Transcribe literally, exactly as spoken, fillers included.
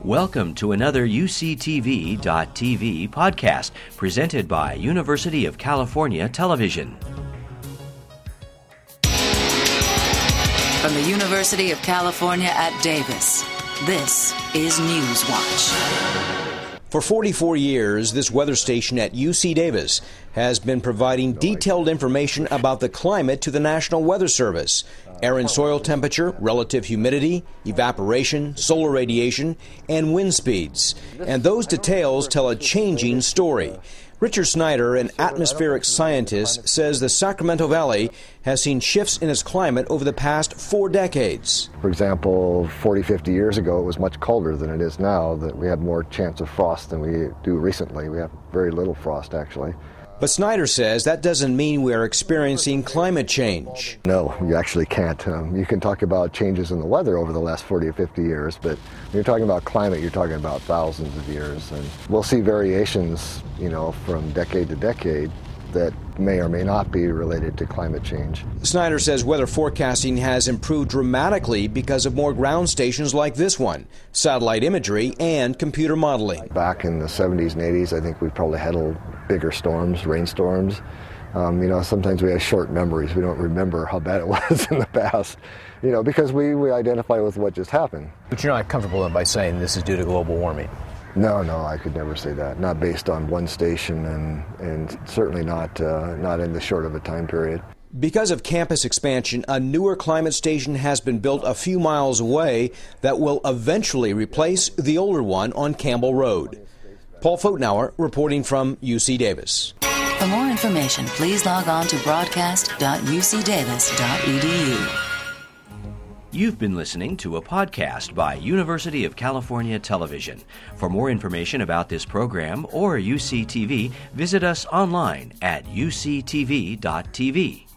Welcome to another U C T V dot T V podcast presented by University of California Television. From the University of California at Davis, this is Newswatch. For forty-four years, this weather station at U C Davis has been providing detailed information about the climate to the National Weather Service. Air and soil temperature, relative humidity, evaporation, solar radiation, and wind speeds. And those details tell a changing story. Richard Snyder, an atmospheric scientist, says the Sacramento Valley has seen shifts in its climate over the past four decades. For example, forty, fifty years ago, it was much colder than it is now. That we had more chance of frost than we do recently. We have very little frost, actually. But Snyder says that doesn't mean we are experiencing climate change. No, you actually can't. Um, you can talk about changes in the weather over the last forty or fifty years, but when you're talking about climate, you're talking about thousands of years. And we'll see variations, you know, from decade to decade that may or may not be related to climate change. Snyder says weather forecasting has improved dramatically because of more ground stations like this one, satellite imagery, and computer modeling. Back in the seventies and eighties, I think we probably had a bigger storms, rainstorms. Um, you know, sometimes we have short memories. We don't remember how bad it was in the past, you know, because we, we identify with what just happened. But you're not comfortable by saying this is due to global warming? No, no, I could never say that. Not based on one station, and and certainly not uh, not in this short of a time period. Because of campus expansion, a newer climate station has been built a few miles away that will eventually replace the older one on Campbell Road. Paul Fotenauer reporting from U C Davis. For more information, please log on to broadcast dot U C Davis dot E D U. You've been listening to a podcast by University of California Television. For more information about this program or U C T V, visit us online at U C T V dot T V.